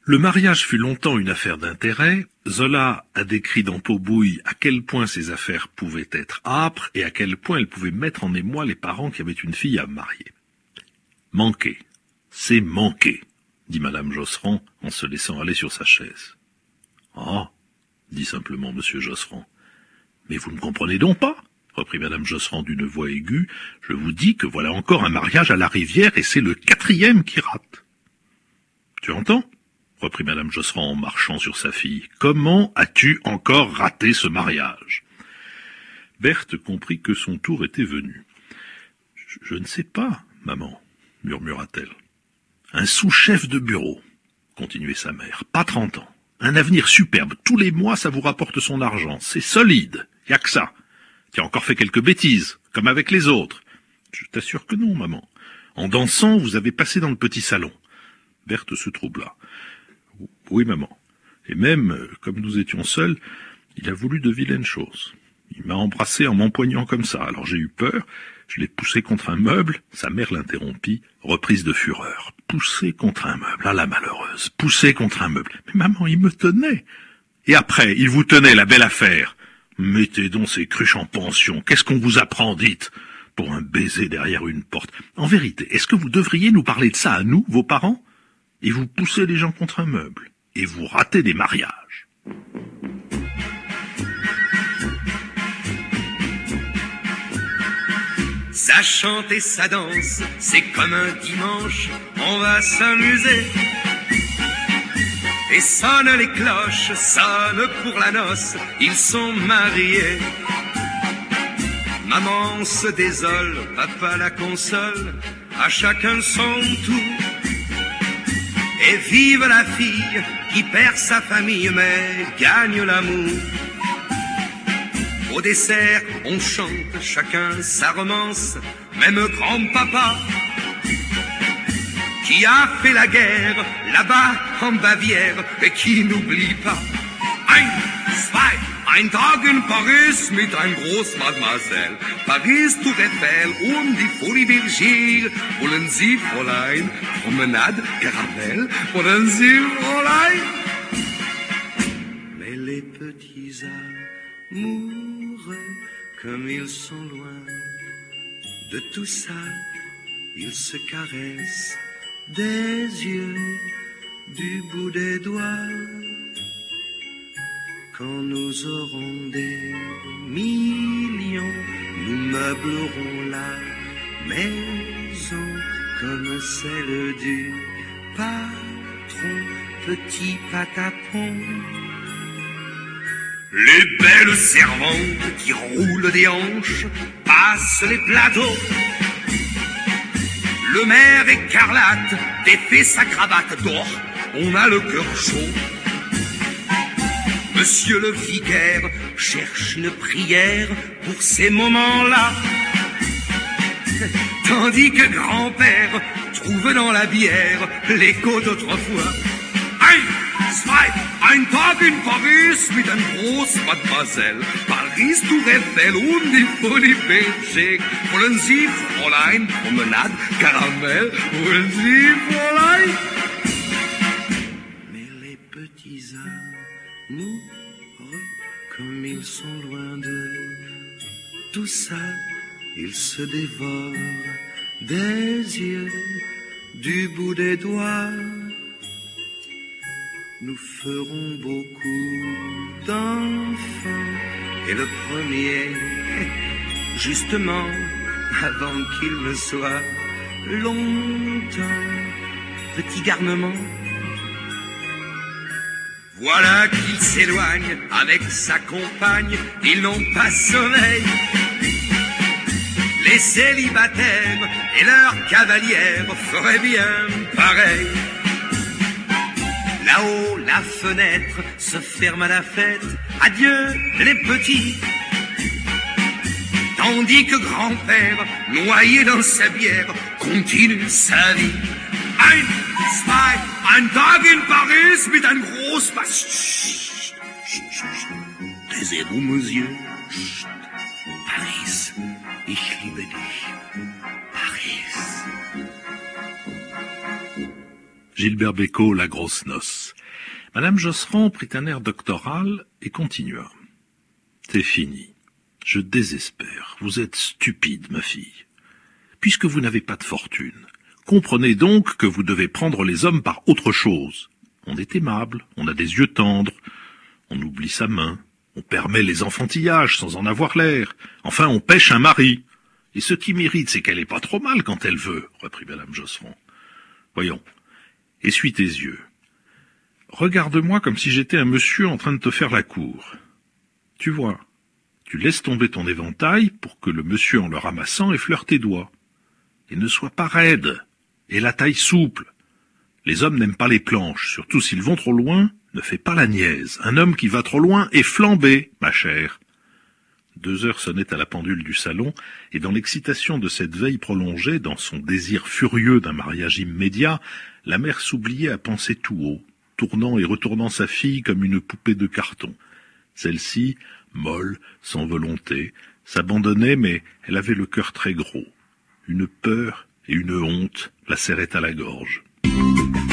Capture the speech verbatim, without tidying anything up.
Le mariage fut longtemps une affaire d'intérêt. Zola a décrit dans Pot-Bouille à quel point ces affaires pouvaient être âpres et à quel point elles pouvaient mettre en émoi les parents qui avaient une fille à marier. Manquer, c'est manquer, dit madame Josserand en se laissant aller sur sa chaise. Ah, dit simplement monsieur Josserand. Mais vous ne comprenez donc pas, reprit madame Josserand d'une voix aiguë. Je vous dis que voilà encore un mariage à la rivière et c'est le quatrième qui rate. Tu entends? Reprit madame Josserand en marchant sur sa fille. Comment as-tu encore raté ce mariage? Berthe comprit que son tour était venu. Je, je ne sais pas, maman, murmura-t-elle. Un sous-chef de bureau, continuait sa mère, pas trente ans. Un avenir superbe, tous les mois ça vous rapporte son argent, c'est solide, y a que ça. Tu as encore fait quelques bêtises, comme avec les autres. Je t'assure que non, maman. En dansant, vous avez passé dans le petit salon. Berthe se troubla. Oui, maman. Et même, comme nous étions seuls, il a voulu de vilaines choses. Il m'a embrassé en m'empoignant comme ça, alors j'ai eu peur, je l'ai poussé contre un meuble, sa mère l'interrompit, reprise de fureur. Poussé contre un meuble, ah la malheureuse, poussé contre un meuble. Mais maman, il me tenait. Et après, il vous tenait, la belle affaire. Mettez donc ces cruches en pension, qu'est-ce qu'on vous apprend, dites, pour un baiser derrière une porte. En vérité, est-ce que vous devriez nous parler de ça à nous, vos parents? Et vous poussez les gens contre un meuble, et vous ratez des mariages. Ça chante et ça danse, c'est comme un dimanche, on va s'amuser. Et sonnent les cloches, sonnent pour la noce, ils sont mariés. Maman se désole, papa la console, à chacun son tour. Et vive la fille qui perd sa famille mais gagne l'amour. Au dessert, on chante chacun sa romance, même grand-papa qui a fait la guerre là-bas en Bavière et qui n'oublie pas. Ein, zwei, ein Tag in Paris mit ein groß Mademoiselle. Paris, Tour Eiffel und die Folie Virgile. Wollen Sie, Fräulein, Promenade, Caramel? Wollen Sie, Fräulein? Mais les petits amoureux, comme ils sont loin de tout ça, ils se caressent des yeux, du bout des doigts. Quand nous aurons des millions, nous meublerons la maison comme celle du patron, petit patapon. Les belles servantes qui roulent des hanches passent les plateaux. Le maire écarlate défait sa cravate d'or, on a le cœur chaud. Monsieur le vicaire cherche une prière pour ces moments-là, tandis que grand-père trouve dans la bière l'écho d'autrefois. Ein, zwei, ein Tag in Paris mit ein groß Mademoiselle. Paris, Tour Eiffel und die Folie Belgique. Wollen Sie, Fräulein, Promenade, Caramel? Wollen Sie, Fräulein? Mais les petits amoureux, comme ils sont loin de tout ça, ils se dévorent des yeux, du bout des doigts. Nous ferons beaucoup d'enfants, et le premier, justement, avant qu'il ne soit longtemps, petit garnement. Voilà qu'il s'éloigne avec sa compagne, ils n'ont pas sommeil. Les célibataires et leurs cavalières feraient bien pareil. Là-haut, la fenêtre se ferme à la fête. Adieu les petits. Tandis que grand-père, noyé dans sa bière, continue sa vie. Ein, zwei, ein Tag in Paris mit ein groß Pass. Taisez-vous, monsieur. Chut. Paris, ich liebe dich. Paris. Gilbert Bécaud, La grosse noce. Madame Josserand prit un air doctoral et continua. C'est fini. Je désespère. Vous êtes stupide, ma fille. Puisque vous n'avez pas de fortune, comprenez donc que vous devez prendre les hommes par autre chose. On est aimable, on a des yeux tendres, on oublie sa main, on permet les enfantillages sans en avoir l'air. Enfin, on pêche un mari. Et ce qui m'irrite, c'est qu'elle est pas trop mal quand elle veut, reprit Madame Josserand. Voyons, essuie tes yeux. Regarde-moi comme si j'étais un monsieur en train de te faire la cour. Tu vois, tu laisses tomber ton éventail pour que le monsieur en le ramassant effleure tes doigts. Et ne sois pas raide, et la taille souple. Les hommes n'aiment pas les planches, surtout s'ils vont trop loin, ne fais pas la niaise. Un homme qui va trop loin est flambé, ma chère. Deux heures sonnaient à la pendule du salon, et dans l'excitation de cette veille prolongée, dans son désir furieux d'un mariage immédiat, la mère s'oubliait à penser tout haut, tournant et retournant sa fille comme une poupée de carton. Celle-ci, molle, sans volonté, s'abandonnait, mais elle avait le cœur très gros. Une peur et une honte la serraient à la gorge.